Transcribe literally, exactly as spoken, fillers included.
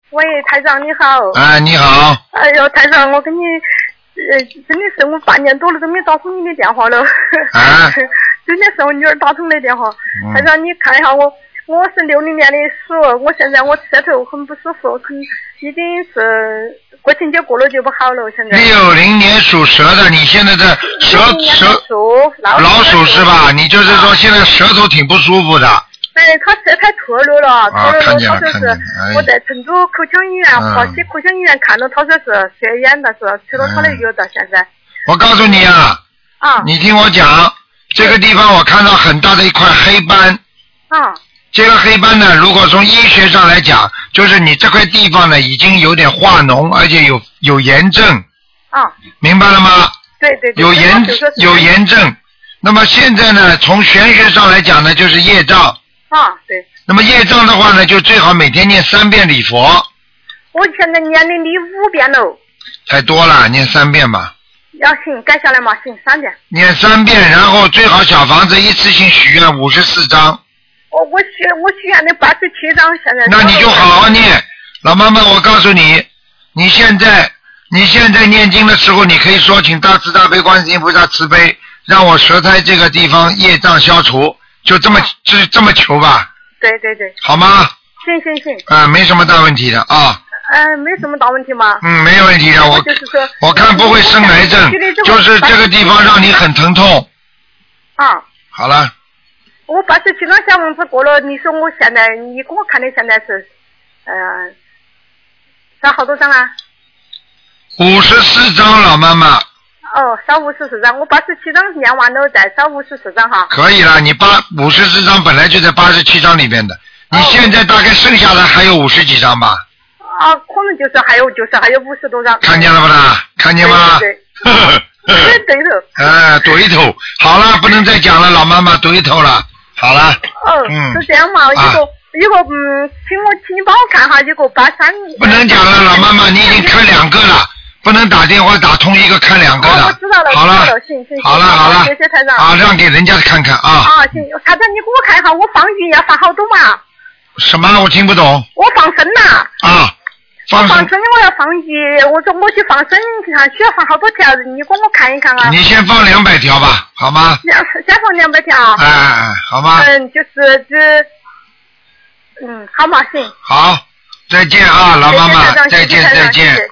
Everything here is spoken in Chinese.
喂，台长你好。 哎，你好。 哎呦，台长，我跟你，呃，真的是我半年多了都没打通你的电话了。 啊。 真的是我女儿打通的电话。 嗯、 台长，你看一下我，我是六零年的鼠，我现在我舌头很不舒服，很已经是国庆节过了就不好了，现在。 六零年属蛇的，你现在的舌舌老老鼠是吧？你就是说现在舌头挺不舒服的。 哎，他舌苔脱落了，脱落了， 他说是我在成都口腔医院、华西口腔医院看了，他说是血炎，但是吃了他的药到现在。 我告诉你啊， 啊， 你听我讲，这个地方我看到很大的一块黑斑。 啊。 这个黑斑呢，如果从医学上来讲，就是你这块地方呢已经有点化脓，而且有有炎症。 啊。 明白了吗？ 对对对。 有炎有炎症，那么现在呢，从玄学上来讲呢，就是业障。 啊，对。 那么业障的话呢，就最好每天念三遍礼佛。 我现在念的你五遍了。 太多了，念三遍吧。 要行，改下来嘛，行，三遍。 念三遍，然后最好小房子一次性许愿五十四张。 我我许我许愿的八十七张，现在。 那你就好好念，老妈妈，我告诉你，你现在你现在念经的时候，你可以说请大慈大悲观世音菩萨慈悲，让我舌苔这个地方业障消除。就这么就这么求吧。 对对对。 好吗？ 行行行。 啊、呃，没什么大问题的啊。 呃，没什么大问题吗？ 嗯，没有问题的。我就是说， 我看不会生癌症，就是这个地方让你很疼痛。 啊。 好了。 我八十七张小房子过了，你说我现在，你给我看的现在是，呃，少好多张啊？ 五十四张，老妈妈。 哦，少五十四张，我八十七张念完了，再少五十四张哈。 可以了，你八五十四张本来就在八十七张里边的，你现在大概剩下的还有五十几张吧？ 啊，可能就是还有就是还有五十多张。 看见了不啦？看见吗？ 对对对。对头。 哎，对头。好了，不能再讲了，老妈妈对头了。好了。 哦，嗯，是这样嘛？一个一个嗯，请我请你帮我看哈，一个八三。 不能讲了，老妈妈，你已经看两个了。不能打电话打通一个看两个的。 哦，我知道了， 好了， 行行行， 好了好了， 谢谢台长。 啊，让给人家看看啊。 啊，行，台长你给我看一下，我放鱼要放好多嘛？ 什么？我听不懂。 我放生呐。 啊，放生。放生我要放鱼，我说我去放生，你看需要放好多条，你给我看一看啊。 你先放两百条吧，好吗？ 先先放两百条。 哎哎哎，好吗？ 嗯，就是这，嗯，好嘛，行。 好，再见啊，老妈妈，再见再见。